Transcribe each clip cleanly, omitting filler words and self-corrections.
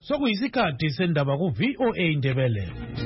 Sokuyisikhathi sendaba ku VOA Indebele.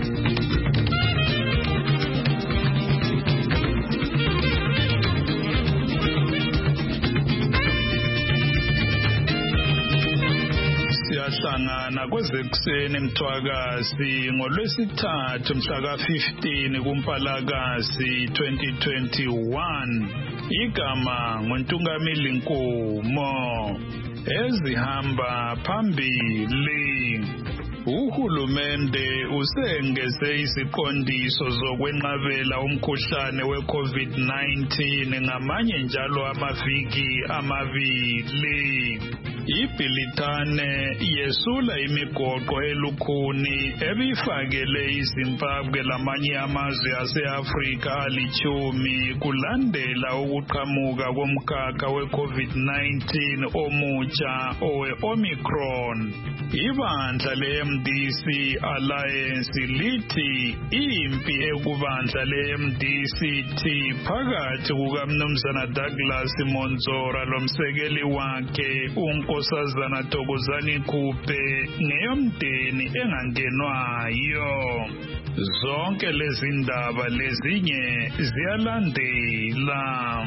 Siyahlangana kwezekuseni Mthwakazi ngoLwesithathu mhla ka-15 kuMpalakazi 2021. Igama nguNtungamili Nkomo. Ezihamba phambili. Uhulumende usengeze iziqondiso zokwenqabela umkhuhlane we-COVID-19 ngamanye njalo amaviki amabili. Ibhilithane yesula imigoqo elukhuni ebifakele iZimbabwe lamanye amazwe ase-Afrika ali-10 kulandela ukuqhamuka komkhakha we-COVID-19 omutsha owe-Omicron. Ibandla le-MDC Alliance lithi impi ekubandla le-MDCT phakathi kukaMnumzana Douglas Monzora lomsekeli wakhe uNkosazana Thokozani Khuphe ngeyomdeni engangenwayo. Zonke lezi ndaba lezinye ziyalandela.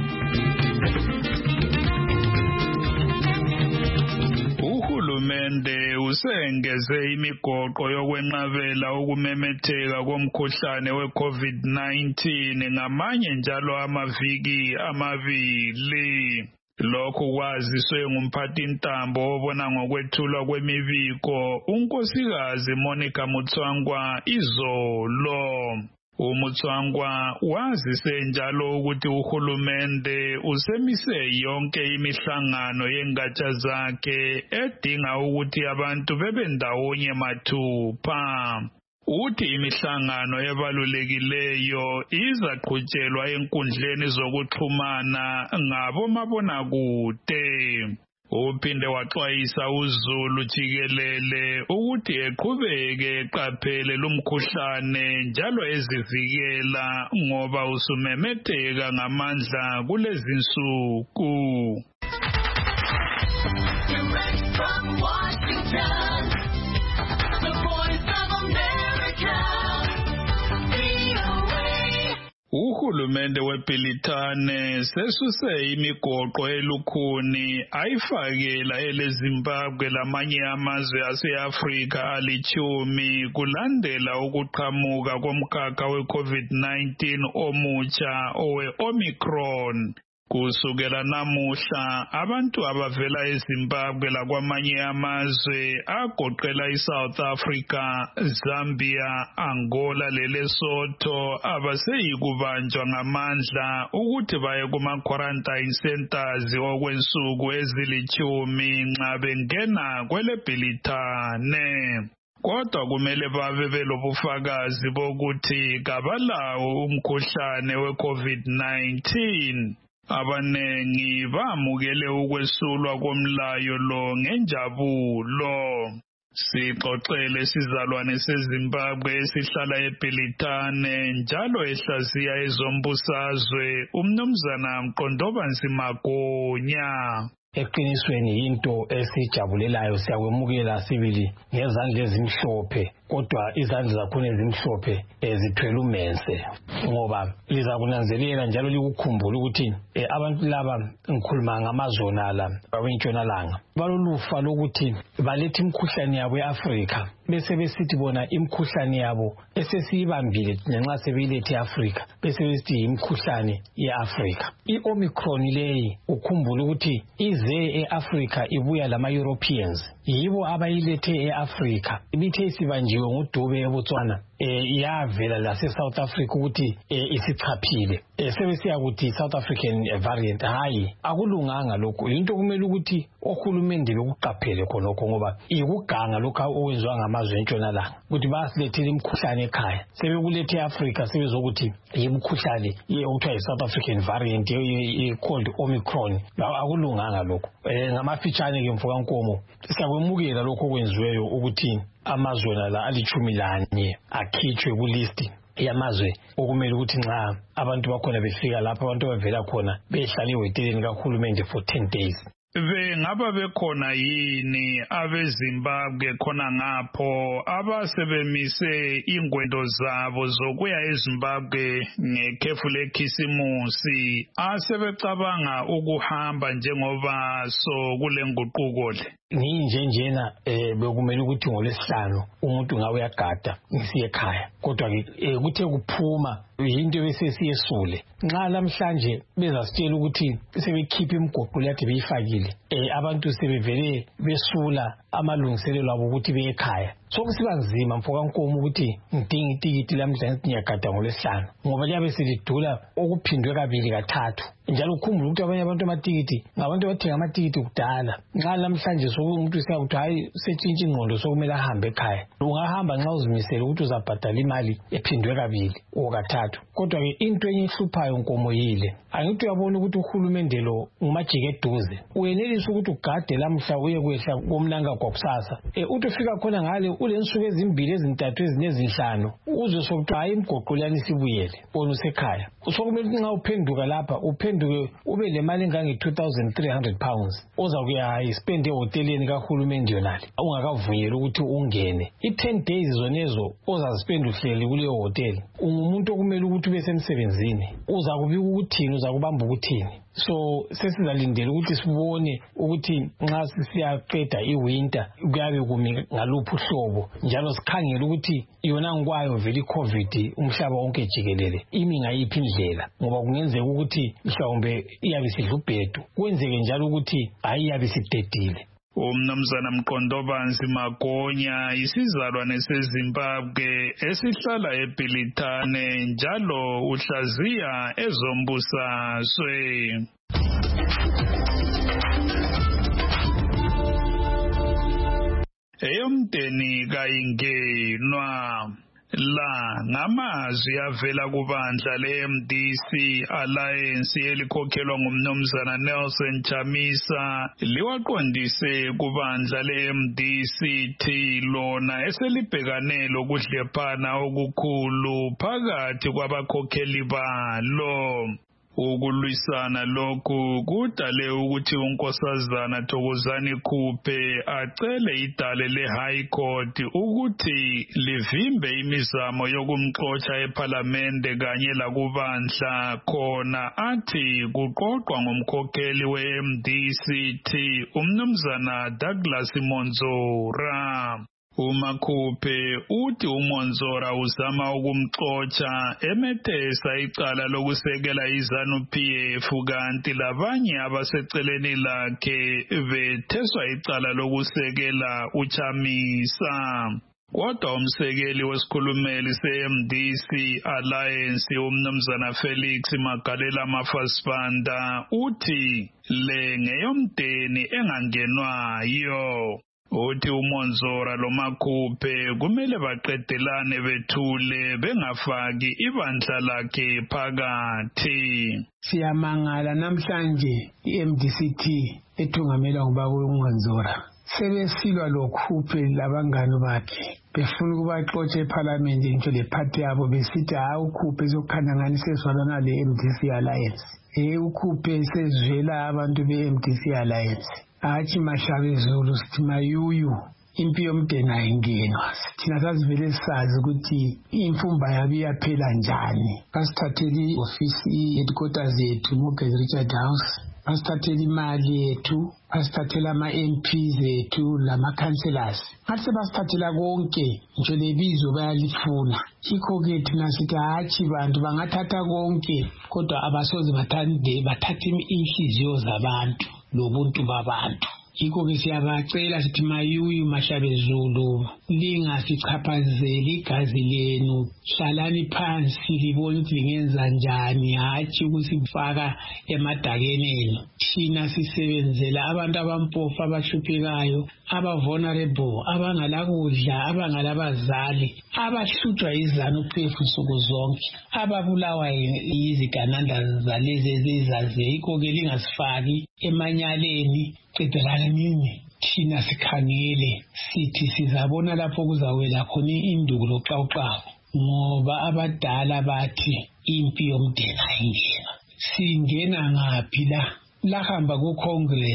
Uhulumende usengeze imigoqo yokwenqabela ukumemetheka komkhuhlane we-COVID-19 ngamanye njalo amaviki amabili. Lokhu kwaziswe ngumphathintambo obona ngokwethulwa kwemibiko uNkosikazi Monica Mutswangwa izolo. uMutswangwa wazise njalo ukuthi uhulumende usemise yonke imihlangano yengatsha zakhe edinga ukuthi abantu bebendawonye mathupha. Uthi imihlangano ebalulekileyo izaqhutshelwa enkundleni zokuxhumana ngabomabonakude. Uphinde waxwayisa uZulu jikelele ukuthi eqhubeke eqaphele lumkhuhlane njalo ezivikela ngoba usumemetheka ngamandla kulezi nsuku. Uhulumende weBhilithane sesuse imigoqo elukhuni ayifakela eleZimbabwe lamanye amazwe ase-Afrika ali-10 kulandela ukuqhamuka komkhakha we-COVID-19 omutsha owe-Omicron. Kusukela namuhla abantu abavela eZimbabwe lakwamanye amazwe agoqela iSouth Africa, Zambia, Angola leLesotho abaseyikubanjwa ngamandla ukuthi baye kuma-quarantine centers okwensuku ezili-10 nxa bengena kweleBhilithane. Kodwa kumele babe belobufakazi bokuthi kabalawo umkhuhlane we-COVID-19. Abanengi bamukele ukwesulwa komlayo lo ngenjabulo. Sixoxele sizalwane seZimbabwe esihlala eBhilithane njalo ehlaziya ezombusazwe uMnumzana Mqondobanzi Magonya. Eqinisweni into esijabulelayo siyakwemukela sibili ngezandla ezimhlophe kodwa izandla zakhona ezimhlophe ezithwele umense ngoba liza kunanzelela njalo likukhumbula ukuthi abantu laba ngikhuluma ngamazona la awentshonalanga balolufa lokuthi balethe imkhuhlane yabo eAfrika bese besithi bona imkhuhlane yabo esesiyibambile ngenxa sebeyilethe eAfrika bese besithi imkhuhlane yeAfrika. I-Omicron leyi ukhumbula ukuthi ize eAfrika ibuya lama Europeans yibo abayilethe eAfrika ibithe isibanjiwe nguDube eBotswana yavela la South Africa ukuthi isichaphile sebesiya ukuthi South African variant hayi akulunganga lokho into kumele ukuthi ohulumende bekuqaphele khonokho ngoba ikuganga lokho owenziwa ngamazwe entshonalanga ukuthi basilethele imkhuhlane ekhaya sebekulethe eAfrika sebezokuthi imkhuhlane okuthiwa yiSouth African variant called Omicron akulunganga lokho ngamafitshane ke mfoka Nkomo siyakwemukela lokho okwenziweyo ukuthi amazwe la ali-11 akhitshwe kulist yamazwe okumele ukuthi nxa abantu bakhona befika lapha abantu bavela khona behlala ehoteleni kahulumende for 10 days bengaba bekhona yini abeZimbabwe khona ngapho abasebemise ingwendo zabo zokuya eZimbabwe ngekhefu lekhisimusi asebecabanga ukuhamba njengoba kule nguquko le? Njena bekumele ukuthi ngoLwesihlanu umuntu ngawe uyagada ngisiye ekhaya, kodwa ke kuthe kuphuma into besesiyesule. Nxa namhlanje bezasitshela ukuthi sebekhipha imigoqo yakhe beyifakile, abantu sebevele besula amalungiselelo abo ukuthi beye ekhaya. Sokusiba nzima mfoka Nkomo ukuthi ngidinga itikiti lamhlanje ngiyagada ngoLwesihlanu, ngoba liyabe selidula okuphindwe kabili kathathu. Njalo ukhumbula ukuthi abanye abantu amatikiti ngabantu abathenga amatikiti kudala. Nxa namhlanje sokumuntu siyakuthi hayi setshintsha ingqondo sokumele ahambe ekhaya, ungahamba nxa uzimisele ukuthi uzabhadala imali ephindwe kabili okathathu. Kodwa ke into enye ehluphayo Nkomo yile, angithi uyabona ukuthi uhulumende lo ngumajike eduze, uyenelisa ukuthi ugade lamhla uye kwehla komnanga kwakusasa, uthi ufika khona ngale ulensuku ezimbili ezintathu ezinezinhlanu uzwe sokuthi hayi imigoqo lani sibuyele wona usekhaya. Sokumele ukuthi nxa uphenduka lapha uphenduke ube lemali engange-2,300 ozakuya spend ehoteleni kahulumende yonale ungakavunyelwa ukuthi ungene. I-10 days zonezo ozazispend uhleli kuleyo hoteli, ungumuntu okumele ukuthi ube semsebenzini, uzakubika ukuthini, uzakubamba ukuthini. So sesizalindela ukuthi sibone ukuthi nxa siyaqeda iwinter kuyabe kumi ngaluphi uhlobo, njalo sikhangele ukuthi yona ngikwayo vele iCovid umhlaba wonke jikelele imi ngayiphi indlela, ngoba kungenzeka ukuthi mhlawumbe iyabe sidla ubhedu, kwenzeke njalo ukuthi hayi iyabe sidedile. Umnumzana Mqondobanzi Magonya isizalwane seZimbabwe esihlala eBhilitane njalo uhlaziya ezombusazwe. Eyomdeni kayingenwa. La ngamazwi avela kubandla le-MDC Alliance elikhokhelwa ngumnumzana Nelson Chamisa liwaqondise kubandla le-MDC lona eselibhekane lokudlephana okukhulu phakathi kwabakhokheli balo. Ukulwisana lokhu kudale ukuthi unkosazana Thokozani Khuphe acele idale le-High Court ukuthi livimbe imizamo yokumxotsha ePhalamende kanye lakubandla, khona athi kuqoqwa ngumkhokheli we-MDC umnumzana Douglas Monzora. uMakhuphe uthi uMonzora uzama ukumxotsha emethesa icala lokusekela iZanu-PF kanti labanye abaseceleni lakhe betheswa icala lokusekela uChamisa. Kodwa umsekeli wesikhulumeli se-MDC Alliance umnumzana Felix Magalela Mafasibanda uthi le ngeyomdeni engangenwayo. Uthi uMonzora loMakhuphe kumele baqedelane bethule bengafaki ibandla lakhe phakathi. Siyamangala namhlanje iMDCT ethungamelwa ngubaba uMonzora sebesilwa loKhuphe labangani bakhe befuna ukubaxotsha ePhalamende into lephathi yabo besithi hayi uKhuphe sokukhanda ngani sezwalana le-MDC Alliance. uKhuphe sezwela abantu be-MDC Alliance. Athi Mashabezulu sithi mayuyu impi yomdeni ayingenwa. Thina sasivele sazi ukuthi imfumba yabo iyaphela njani. Basithathele ofisi headquarters yethu Mugez Richard House, basithathele imali yethu, basithathele ama-MPs ethu lama-councillors. Ngathi basithathela konke nje lebizo bayalifuna. Yikho-ke thina sithi hatshi bantu bangathatha konke kodwa abasoze bathathe inhliziyo zabantu lobuntu babantu. Yikho-ke siyabacela sithi mayuyu Mashabezulu lingasichaphazeli igazi lenu, hlalani phansi libone ukuthi lingenza njani, hatshi ukusifaka emadakeni enu. Thina sisebenzela abantu abampofu abahluphekayo, aba-vulnerable, abangalakudla, abangalabazali, abahlutshwa yiZanu-PF nsuku zonke, ababulawa yizigananda zalezi ezizaze. Yikho-ke lingasifaki emanyaleni. Qedelana nini thina sikhangele sithi sizabona lapho kuzawela khona induku loxawuxawo, ngoba abadala bathi impi yomdeni ayingena. Singena ngaphi la? Lahamba ku-Congress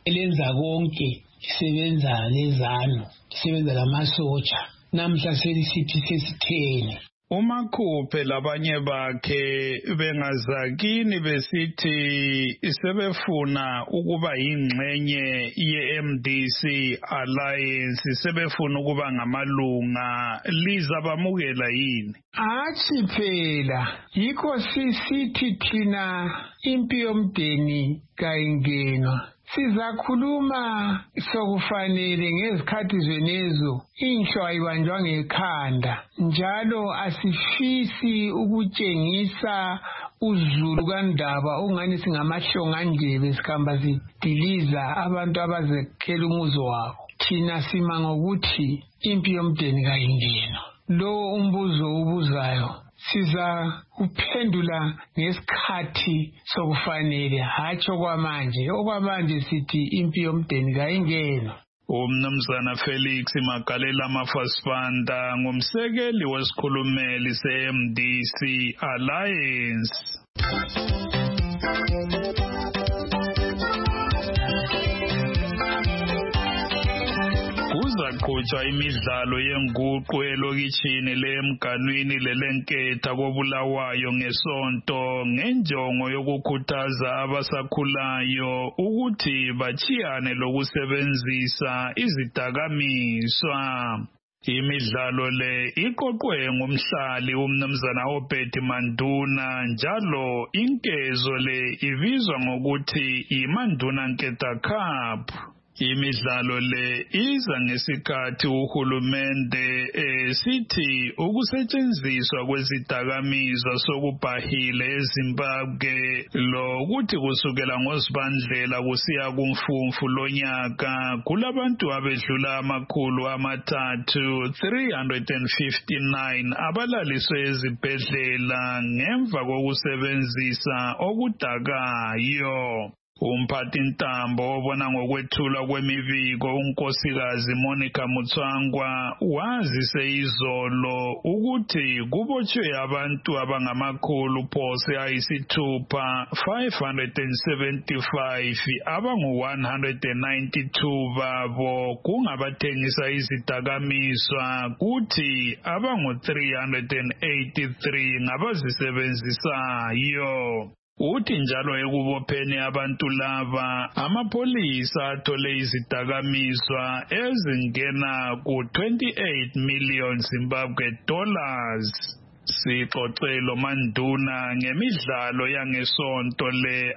elenza konke lisebenza lezanu lisebenza lamasotsha namhla selisithi sesitheni. uMakhuphe labanye bakhe bengazakini besithi sebefuna ukuba yingxenye ye-MDC Alliance, sebefuna ukuba ngamalunga, liza bamukela yini? Athi phela yikho sisithi thina impi yomdeni kayingenwa. Sizakhuluma sokufanele ngezikhathi zenezo inhlwa ibanjwa ngekhanda, njalo asifisi ukutshengisa uzulu kaNdaba ungani singamahlonga ndebe sikhamba sidiliza abantu abazekhela umuzo wabo. Thina sima ngokuthi impi yomdeni kayingenwa. Lo umbuzo ubuzayo siza kuphendula ngesikhathi sokufanele, hatshi okwamanje. Okwamanje sithi impi yomdeni kayingenwa. uMnumzana Felix Magalela Mafasibanda ngumsekeli wesikhulumeli se-MDC Alliance. Kuzaqhutshwa imidlalo yenguqu elokitshini leMganwini lelenketha koBulawayo ngeSonto ngenjongo yokukhuthaza abasakhulayo ukuthi bachiyane lokusebenzisa izidakamizwa. Imidlalo le iqoqwe ngumhlali uMnumzana Obed Manduna, njalo inkezo le ibizwa ngokuthi iManduna Nketha Cup. Imidlalo le iza ngesikhathi uhulumende sithi ukusetshenziswa kwezidakamizwa sokubhahile eZimbabwe, lokuthi kusukela ngoZibandlela kusiya kuMfumfu lonyaka kulabantu abedlula 359 abalaliswe ezibhedlela ngemva kokusebenzisa okudakayo. Umphathintambo obona ngokwethulwa kwemibiko uNkosikazi Monica Mutswangwa wazise izolo ukuthi kubotshwe abantu abangamakhulu phose ayisithupha 575 abangu-192 babo kungabathengisa izidakamizwa, kuthi abangu-383 ngabazisebenzisayo. Uthi njalo ekubopheni abantu laba amapholisa athole izidakamizwa ezingena ku-28 million Zimbabwe dollars. Sixoxelo Manduna ngemidlalo yangesonto le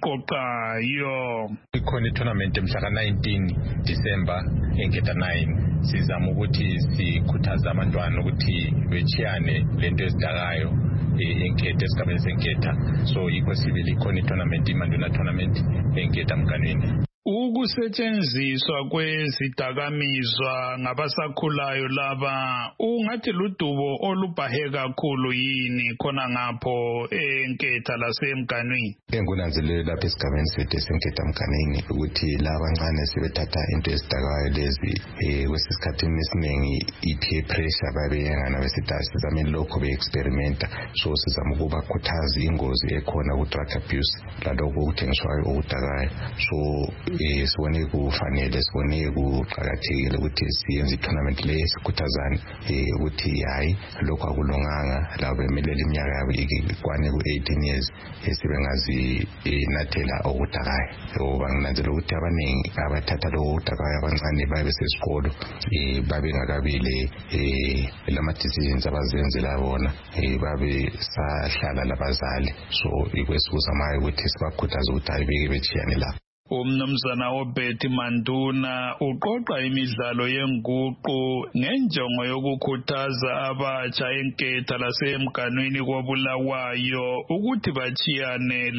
ayiqoqayo. Ikhona itournament mhla ka-19 December enketha 9. Sizama ukuthi sikhuthaze abantwana ukuthi bechiyane lento ezidakayo enketha esigabeni senketha. So yikho sibili ikhona itournament iManduna tournament enketha Mganwini. Ukusetshenziswa kwezidakamizwa ngabasakhulayo laba ungathi ludubo olubhahe kakhulu yini khona ngapho enketha laseMganwini? Engunanzelelo lapha esigabeni sethu senketha Mganwini ukuthi laba ncane sebethatha into ezidakayo lezi kwesikhathini esiningi i-peer pressure babeyengana besitasi sizameni lokho be-experimenta. So sizama ukubakhuthaza ingozi ekhona ku-drug abuse lalokho okuthengiswayo okudakayo. So sibone kufanele sibone kuqakathekile ukuthi siyenze itournament le sikhuthazane ukuthi hayi lokho akulunganga labo bemelela iminyaka yabo ikwane ku-18 years sibengazi nathela okudakayo. Ngoba nginanzela ukuthi abaningi abathatha lokho okudakayo abancane babe sesikolo babengakabile lama-decisions abazenzela bona babe sahlala labazali. So ikwesibuzamayo ukuthi sibakhuthaze ukuthi hayi beke bechiyane lapho. uMnumzana Obed Manduna uqoqa imidlalo yenguqu ngenjongo yokukhuthaza abatsha enketha laseMganwini koBulawayo ukuthi bachiyane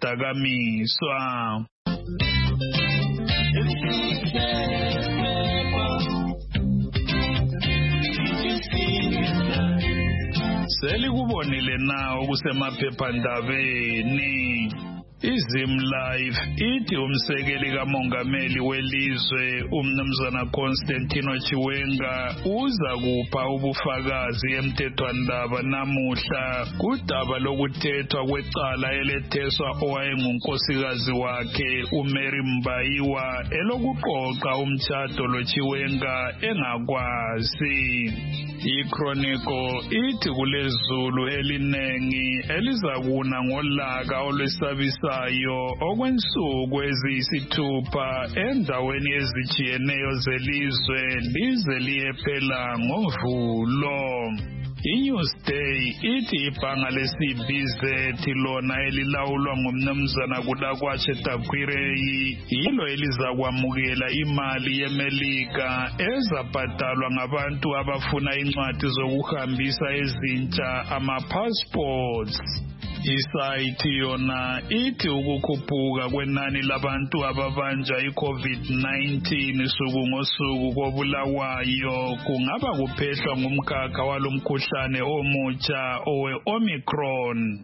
lezidakamizwa. Selikubonile na okusemaphephandabeni. iZimlife ithi umsekeli kamongameli welizwe umnumzana Constantino Chiwenga uza kupha ubufakazi emthethwandaba namuhla kudaba lokuthethwa kwecala eletheswa owayengunkosikazi wakhe uMary Mbayiwa elokuqoqa umtshado loChiwenga engakwazi. iChronicle ithi kulezulu elinengi elizakuna ngolaka olwesabisayo okwensuku eziyisithupha endaweni ezijiyeneyo zelizwe lize liyephela ngoVulo. iNewsday ithi ibhanga leCBZ lona elilawulwa ngumnumzana Kudakwatshe Takwirei yilo elizakwamukela imali yeMelika ezabhadalwa ngabantu abafuna incwadi zokuhambisa ezintsha ama-passports. Isayithi yona ithi ukukhuphuka kwenani labantu ababanjwa iCovid-19 suku ngosuku koBulawayo kungaba kuphehlwa ngumkhakha walomkhuhlane omutsha owe-Omicron.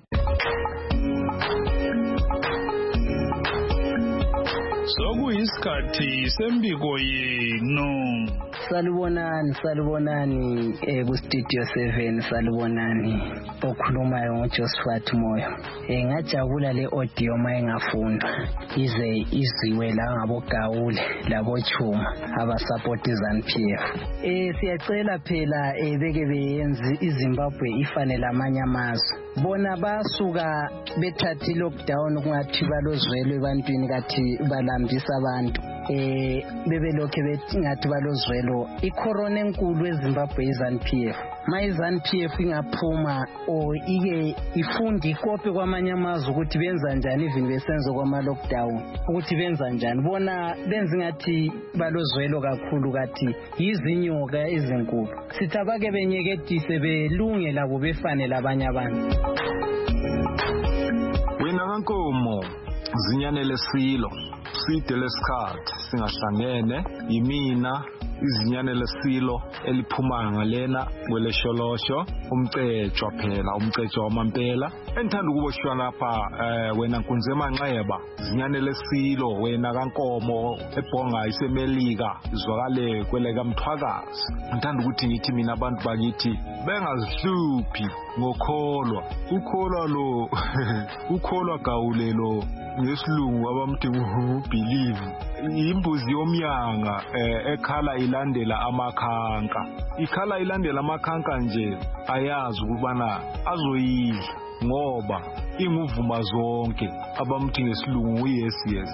Sokuyisikhathi sembiko yenu. Salibonani ku-Studio 7 salibonani. Okhulumayo ngoJosephat Moyo. Ngajabula le audio mayengafundwa ize iziwe la ngabogawule labochuma abasupport iZANU-PF. Siyacela phela beke beyenze iZimbabwe ifane lamanye amazwe. Bona basuka bethatha lockdown kungathi balozwelwe ebantwini kathi balambisa abantu. Bebelokhe bethi ngathi balozwelo icorona enkulu eZimbabwe iZANU-PF. iZANU-PF ingaphuma ike ifundi ikopi kwamanye amazwe ukuthi benza njani even besenzo kwama lockdown ukuthi benza njani bona benza ngathi balozwelo kakhulu kathi izinyoka ezinkulu sithi abake benyeketise belunge labo befane labanye abantu. Wena kankomo zinyane lesilo side lesikhathi singahlangene yimina izinyane lesilo eliphuma ngalena kwelesholosho umcetshwa phela umcetshwa wamampela enthanda ukuboshwa lapha wena Nkunzema Nxeba zinyane lesilo wena kankomo ebhonga isemelika izwakale kweleka Mthwakazi ngithanda ukuthi ngithi mina abantu bakithi bengazihluphi ngokholwa lo ukholwa gawulelo ngesilungu abamthi believe imbuzi yomyanga ekhala ilandela amakhanka ikhala ilandela amakhanka nje ayazi ukubana azoyidla ngoba inguvuma zonke abamthi ngesilungu yes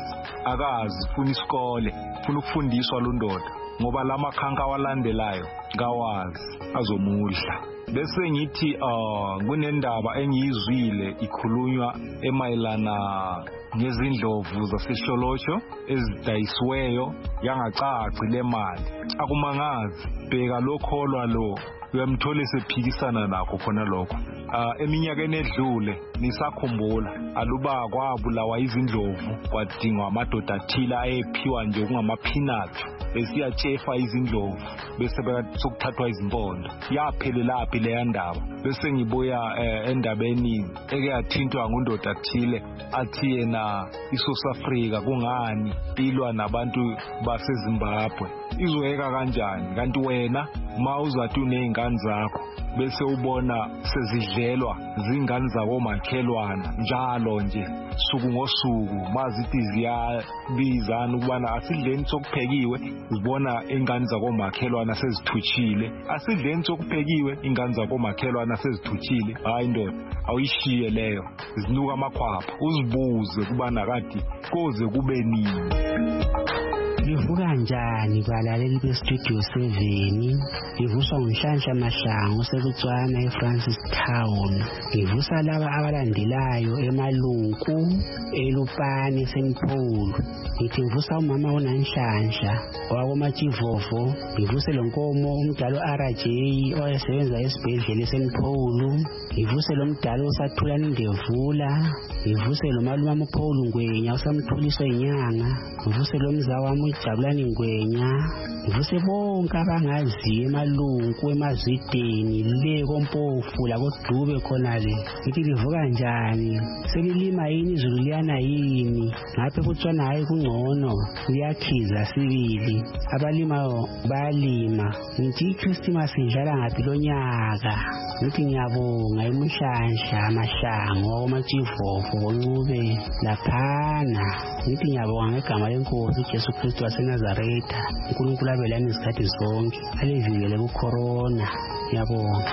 akazi funa isikole funa ukufundiswa lo ndoda ngoba lamakhanka walandelayo ngawazi azomudla. Bese ngithi kunendaba engiyizwile ikhulunywa emayelana ngezindlovu zasesholosho ezidayisiweyo yangacaci lemali akumangazi bheka lokholwa lo uyamthola sephikisana nakho khona lokho. Eminyakeni edlule nisakhumbula aluba kwabulawa izindlovu kwadingwa amadoda athile ayephiwa nje kungama-peanuts besiyatshefa izindlovu bese sokuthathwa izimpondo yaphelelaphi leya ndaba. Bese ngibuya endabeni eke yathintwa ngundoda athile athi yena iSouth Africa kungani ilwa nabantu baseZimbabwe izoyeka kanjani kanti wena mawuzathi unezingane zakho bese ubona sezidlelwa zingane zabomakhelwana njalo nje suku ngosuku mazithi ziyabizana ukubana asidleni sokuphekiwe zibona ingane zabomakhelwana sezithuchile asidleni sokuphekiwe ingane zabomakhelwana sezithuchile hayi ndoda awuyishiye leyo zinuka amakhwapha uzibuze kubana kade koze kube nini. Livuka njani balaleli beStudio 7 livuswa nguNhlanhla Mahlangu sekutswana eFrancis Town livusa laba abalandelayo eMalunku eLupane Senpolo ngithi ngivusa umama uNanhlanhla wakoMachivovo ngivuse lonkomo umdalo RJ owayesebenza esibhedlela eSenpolo ngivuse lo mdalo usathulana indevula ngivuse lo malume uPaul Ngwenya usamthuliswa inyanga ngivuse lo mzawami Jabulani Ngwenya, ngivuse bonke abangaziyo emalungu emazwideni le koMpofu la koDube khona le. Ngithi livuka kanjani? Selilima yini izulu liyana yini? Ngapha eBotswana hayi kungcono, kuyakhiza sibili. Abalimayo bayalima. Ngithi iChristmas idlala ngaphi lo nyaka? Ngithi ngiyabonga eMhlanhla Amahlango oMatshivofu boNcube laphana. Ngithi ngiyabonga ngegama leNkosi uJesu Kristu waseNazaretha. uNkulunkulu abelani izikhathi zonke, alivikele kucorona. Ngiyabonga.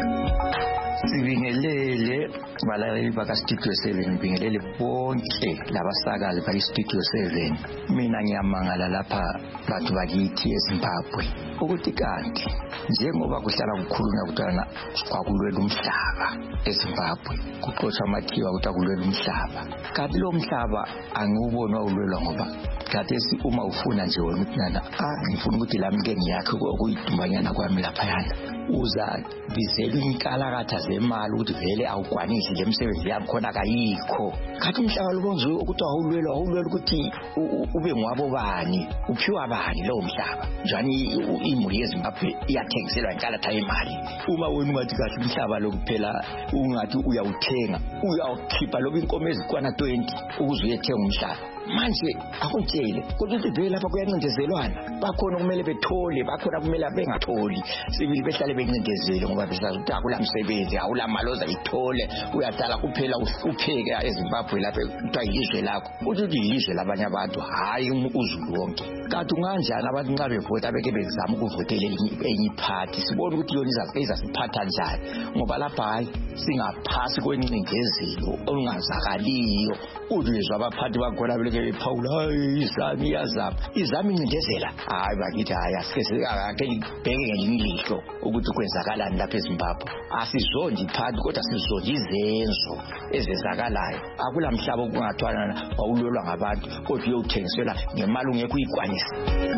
Sibingelele balaleli bakaStudio 7, ngibingelele bonke labasakazi bakaStudio 7. Mina ngiyamangala lapha bantu bakithi eZimbabwe ukuthi kanti njengoba kuhlala kukhulunywa kutana kwakulwela umhlaba eZimbabwe, kuxoxa amathiwa ukuthi akulwela umhlaba. Kanti lo mhlaba angiwubona ulwelwa ngoba khathesi uma ufuna nje wena ukuthi nana ngifuna ukuthi lami ke ngiyakhe okuyidumbanyana kwami laphayana, uza bizela inkalakatha zemali ukuthi vele awugwanisi le msebenzi yami khona kayikho. Kanti umhlaba lobonziwe ukuthi awulwela ukuthi ube ngwabo bani, uphiwa bani lo mhlaba. Njani imuli yeZimbabwe iyathengiselwa inkalatha yemali. Uma wena ungathi kahle umhlaba lokuphela ungathi uyawuthenga, uyawukhipha lobu inkomo ezikwana 20 ukuze uyethenga umhlaba. Manje akutshele ukuthi vele lapha kuyancindezelwana, bakhona kumele bethole, bakhona kumele bengatholi. Sibili behlale bencindezele ngoba besazi ukuthi akula msebenzi, awula mali ozayithole, uyadala kuphela uhlupheke eZimbabwe lapha kuthiwa yilizwe lakho. Ukuthi yilizwe labanye abantu, hayi uzulu wonke. Kanti unganjani abantu nxa bevota beke bezama ukuvotela enye iphathi? Sibona ukuthi yona izasiphatha njani ngoba lapha hayi singaphasi kwencindezelo ongazakaliyo. Uzwe abaphathi bakhona beleke bephawula hayi izami incindezela. Hayi bakithi hayi asike bheke ngelihlo ukuthi kwenzakalani lapha eZimbabwe. Asizonje iphathi kodwa sizonje izenzo ezenzakalayo. Akula mhlaba okungathwana wawulwelwa ngabantu kodwa uyothengiselwa ngemali ungekho uyigwanisa.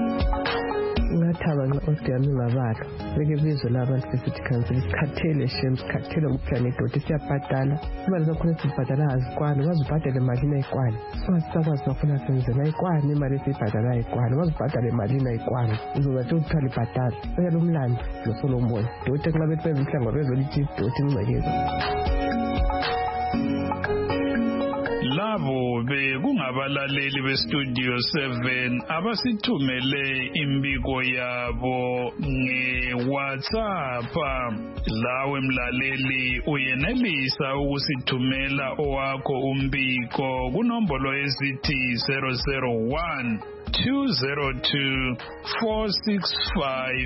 Ngathaba ngosiyami ngabalo beke bizwe labantu besithi council isikhathele sikhathele ukuphela nedoti siyabhadala imali zakhona sibhadala azikwani, wazibhadala imali ayikwani. Sasakwazi bafuna senzela ayikwani imali esibhadala ayikwani, wazibhadala imali ayikwani uzobathi uthwala ibhadala. Oyalo umlando noSolomon doti nxa bethi bezimhlanga bezolithi doti ngcekeza. Labo bekungabalaleli beStudio 7 abasithumele imbiko yabo ngeWhatsApp. Lawe mlaleli uyenelisa ukusithumela owakho umbiko kunombolo ezithi 001 202 465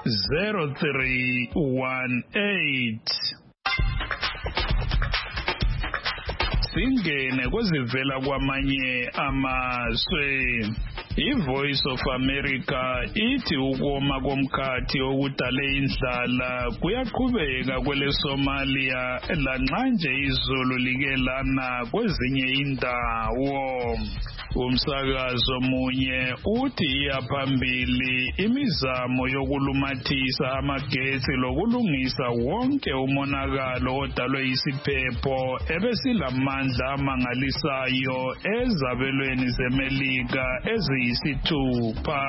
0318. Singene kwezivela kwamanye amazwe. iVoice of America ithi ukoma komkhathi okudale indlala kuyaqhubeka kwele Somalia lanxa nje izulu like lana kwezinye indawo. Umsakazo munye uthi iyaphambili imizamo yokulumathisa amagetsi lokulungisa wonke umonakalo odalwe isiphepho ebesilamandla amangalisayo ezabelweni zeMelika eziyisithupha.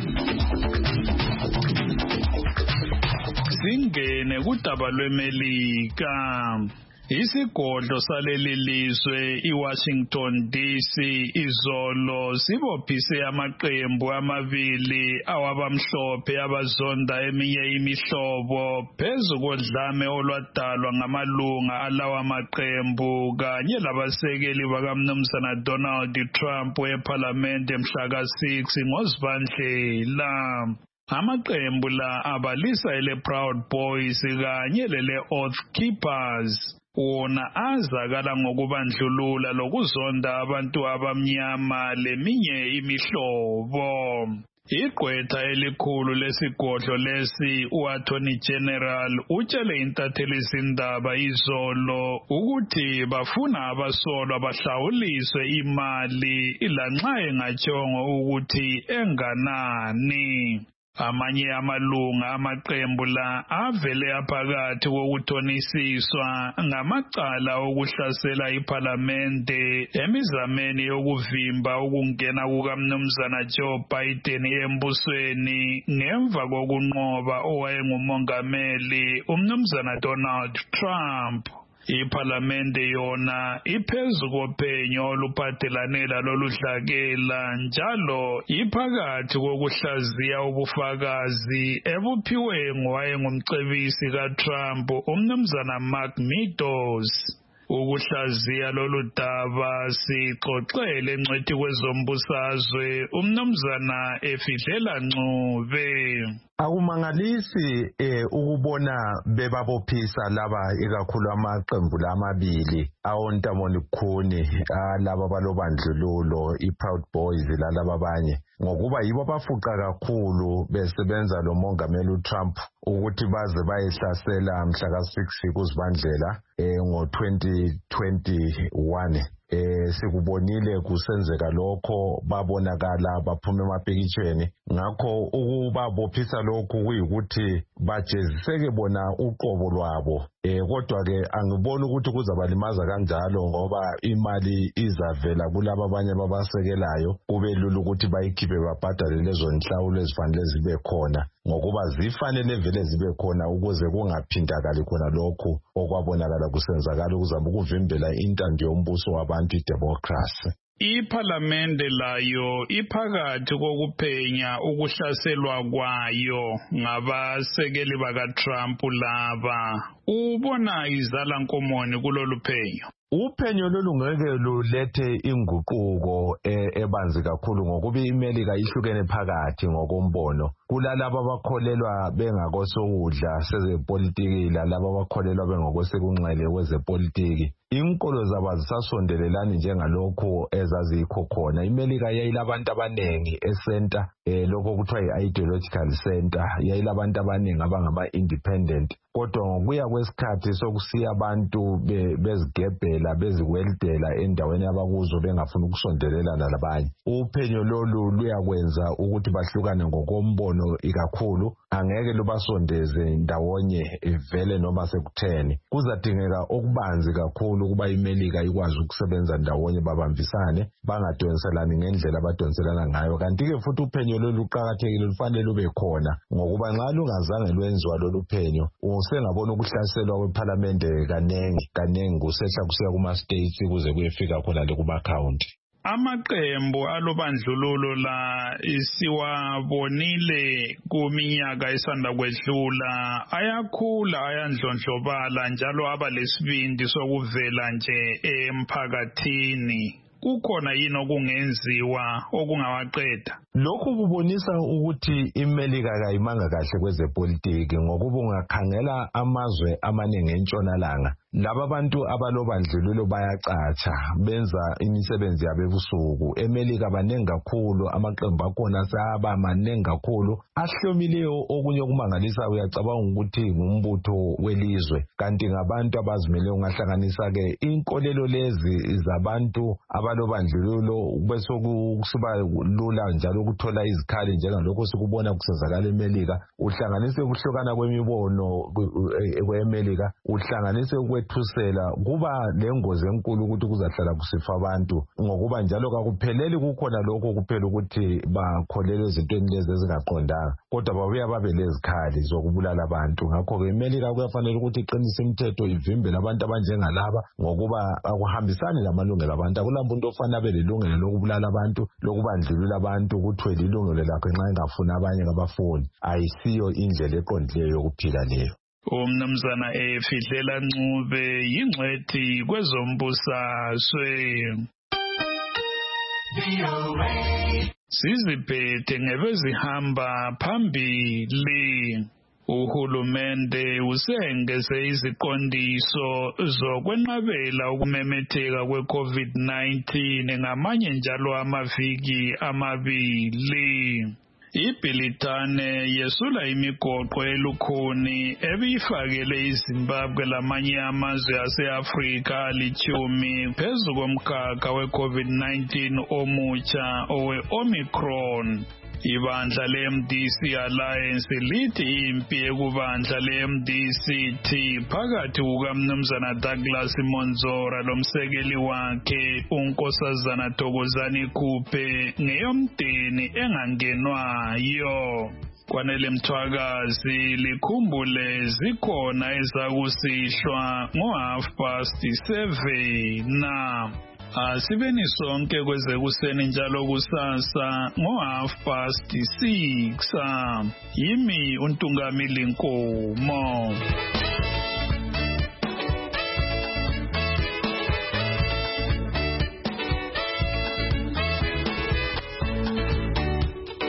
Singene kudaba lweMelika. Isigodlo saleli lizwe iWashington DC izolo sibophise amaqembu amabili awabamhlophe abazonda eminye imihlobo phezu kodlame olwadalwa ngamalunga alawa maqembu kanye labasekeli bakaMnumzana Donald Trump eParliament mhla ka-6 ngoZibandlela. Amaqembu la abalisa ele Proud Boys kanye lele Oath Keepers. Wona azakala ngokubandlulula lokuzonda abantu abamnyama leminye imihlobo. Igqwetha elikhulu lesigodlo lesi uAttorney General utshele intatheli izindaba izolo ukuthi bafuna abasolwa bahlawuliswe imali lanxa engatshongo ukuthi enganani. Amanye amalunga amaqembu la avele aphakathi kokuthonisiswa ngamacala okuhlasela iphalamende emizameni yokuvimba ukungena kukaMnumzana Joe Biden embusweni ngemva kokunqoba owayengumongameli uMnumzana Donald Trump. Iphalamende yona iphezu kophenyo oluphathelane lalolu dlakela njalo iphakathi kokuhlaziya ubufakazi ebuphiwe ngowayengumcebisi kaTrump uMnumzana Mark Meadows. Ukuhlaziya lolu daba sixoxele ngcwethi kwezombusazwe uMnumzana Efidlela Ncube. Akumangalisi ukubona bebabophisa laba ikakhulu amaqembu lamabili awontamoni khuni laba balobandlululo iProud Boys lalaba abanye ngokuba yibo bafuqa kakhulu besebenza lo mongameli uTrump ukuthi baze bayehlasela mhla ka6 kuZibandlela ngo2021. Sikubonile kusenzeka lokho babonakala baphuma emapikitsheni ngakho ukubabophisa lokhu kuyikuthi bajeziseke bona uqobo lwabo kodwa ke angiboni ukuthi kuzabalimaza kanjalo ngoba imali izavela kulabo abanye babasekelayo kube lula ukuthi bayikhiphe babhadale lezo nhlawulo ezifanele zibe khona ngokuba zifanele vele zibe khona ukuze kungaphindakali khona lokhu okwabonakala kusenzakala ukuzama ukuvimbela intando yombuso wabantu idemocracy. Iphalamende layo iphakathi kokuphenya ukuhlaselwa kwayo ngabasekeli bakaTrump laba. Ubona izala nkomoni kulolu phenyo? Uphenyo lolu ngeke lulethe inguquko ebanzi kakhulu ngokuba iMelika ihlukene phakathi ngokombono. Kulalabo abakholelwa bengakosokudla sezepolitiki lalabo abakholelwa bengokosekunxele kwezepolitiki. Inkolo zabo zisasondelelani njengalokho ezazikho khona. iMelika yayilabantu abanengi esenta lokho kuthiwa yi-ideological center, yayilabantu abanengi abangama-independent. Kodwa ngokuya kwesikhathi sokusiya abantu bezigebhela bezikweldela endaweni abakuzo bengafuna ukusondelelana labanye. Uphenyo lolu luyakwenza ukuthi bahlukane ngokombono ikakhulu. Angeke lubasondeze ndawonye vele noma sekutheni. Kuzadingeka okubanzi kakhulu ukuba iMelika ikwazi ukusebenza ndawonye babambisane bangadonselani ngendlela abadonselana ngayo. Kanti-ke futhi uphenyo lolu luqakathekile lufanele lube khona ngokuba nxa lungazange lwenziwa lolu phenyo usengabona ukuhlaselwa kwephalamende kanengi kusehla kusiya kuma-states kuze kuyefika khona le kuma-county. Amaqembu alobandlululo la siwabonile kuminyaka esanda kwedlula ayakhula ayandlondlobala njalo aba lesibindi sokuvela nje emphakathini. Kukhona yini okungenziwa okungawaqeda? Lokhu kubonisa ukuthi iMelika kayimanga kahle kwezepolitiki ngokuba ungakhangela amazwe amaningi entshonalanga. Laba bantu abalobandlululo bayacatsha benza imisebenzi yabo ebusuku. eMelika banengi kakhulu amaqembu akhona saba manengi kakhulu ahlomileyo okunye okumangalisa uyacabanga ukuthi ngumbutho welizwe kanti ngabantu abazimele ungahlanganisa ke inkolelo lezi zabantu abalobandlululo bese kusiba lula njalo ukuthola izikhali njengalokho sikubona kusenzakala eMelika. Uhlanganise ukuhlukana kwemibono kweMelika, uhlanganise ukwethusela kuba lengozi enkulu ukuthi kuzahlala kusifa abantu ngokuba njalo kakupheleli kukhona lokho kuphela ukuthi bakholelwe ezintweni lezi ezingaqondanga kodwa babuya babe lezikhali zokubulala abantu. Ngakho-ke iMelika kuyafanele ukuthi iqinise imithetho ivimbele abantu abanjengalaba ngokuba akuhambisani lamalungelo abantu. Akulampunto ofana abe lelungelo lokubulala abantu lokubandlulula abantu kuthiwe lilungelo lakhe nxa engafuna abanye ngabafuni. Ayisiyo indlela eqondileyo yokuphila leyo. Umnumzana Efidlela Ncube yingcwethi kwezombusazwe. Siziphethe ngebezihamba phambili. Uhulumende usengeze iziqondiso zokwenqabela ukumemetheka kwe-COVID-19 ngamanye njalo amaviki amabili. Ibhilitane yesula imigoqo elukhuni ebiyifakele iZimbabwe lamanye amazwe ase-Afrika alithumi phezu komkhakha we-COVID-19 omutsha owe-Omicron. Ibandla le-MDC Alliance lithi impi ekubandla le-MDC-T phakathi kukaMnumzana Douglas Monzora lomsekeli wakhe uNkosazana Thokozani Khuphe ngeyomdeni engangenwayo. Kwanele Mthwakazi likhumbule zikhona ezakusihlwa ngo7:30 na. Asibeni sonke kwezekuseni njalo kusasa ngo6:30. Yimi uNtungamili Nkomo.